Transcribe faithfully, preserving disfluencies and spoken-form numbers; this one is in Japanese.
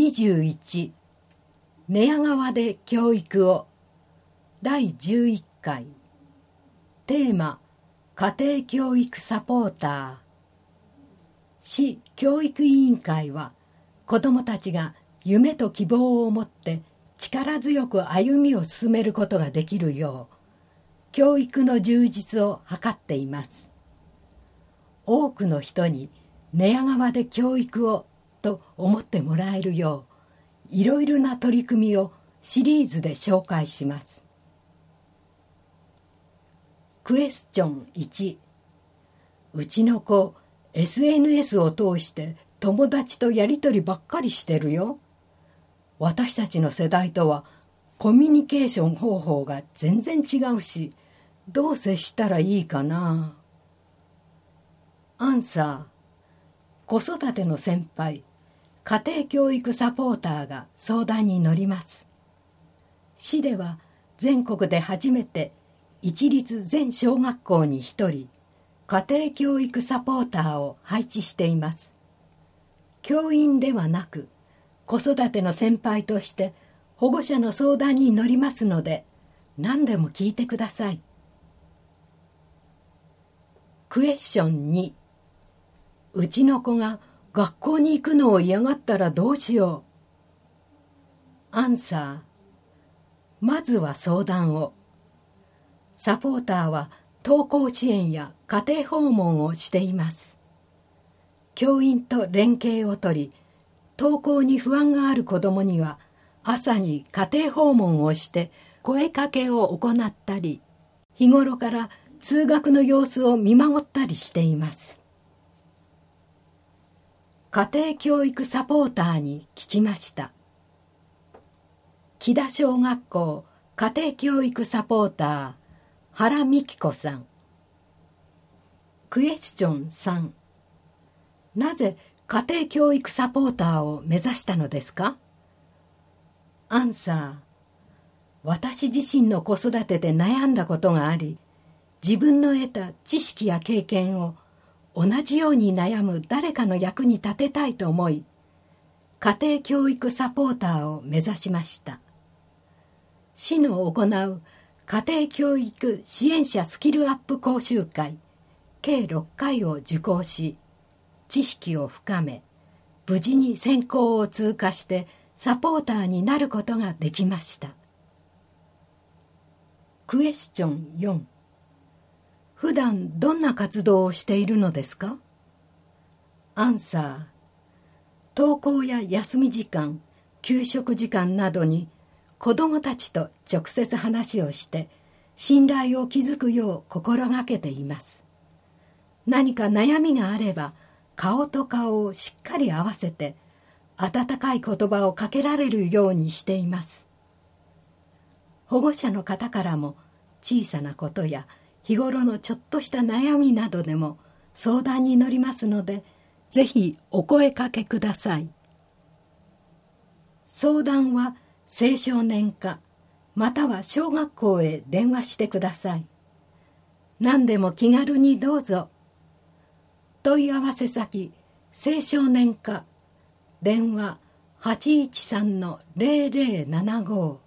にじゅういち寝屋川で教育をだいじゅういっかいテーマ家庭教育サポーター。市教育委員会は子どもたちが夢と希望を持って力強く歩みを進めることができるよう教育の充実を図っています。多くの人に寝屋川で教育をと思ってもらえるよういろいろな取り組みをシリーズで紹介します。クエスチョンいち、うちの子 エスエヌエス を通して友達とやりとりばっかりしてるよ。私たちの世代とはコミュニケーション方法が全然違うし、どう接したらいいかな。アンサー、子育ての先輩、家庭教育サポーターが相談に乗ります。市では全国で初めて一律全小学校に一人、家庭教育サポーターを配置しています。教員ではなく、子育ての先輩として保護者の相談に乗りますので、何でも聞いてください。クエスチョンに、うちの子が学校に行くのを嫌がったらどうしよう。アンサー、まずは相談を。サポーターは登校支援や家庭訪問をしています。教員と連携をとり、登校に不安がある子どもには朝に家庭訪問をして声かけを行ったり、日頃から通学の様子を見守ったりしています。家庭教育サポーターに聞きました。木田小学校家庭教育サポーター原美希子さん。クエスチョンさん、なぜ家庭教育サポーターを目指したのですか。アンサー、私自身の子育てで悩んだことがあり、自分の得た知識や経験を同じように悩む誰かの役に立てたいと思い、家庭教育サポーターを目指しました。市の行う家庭教育支援者スキルアップ講習会計ろっかいを受講し、知識を深め、無事に選考を通過してサポーターになることができました。クエスチョンよん、普段どんな活動をしているのですか。アンサー、登校や休み時間、給食時間などに子どもたちと直接話をして信頼を築くよう心がけています。何か悩みがあれば顔と顔をしっかり合わせて温かい言葉をかけられるようにしています。保護者の方からも小さなことや日頃のちょっとした悩みなどでも相談に乗りますので、ぜひお声かけください。相談は青少年課または小学校へ電話してください。何でも気軽にどうぞ。問い合わせ先青少年課電話 はちいちさんのゼロゼロななご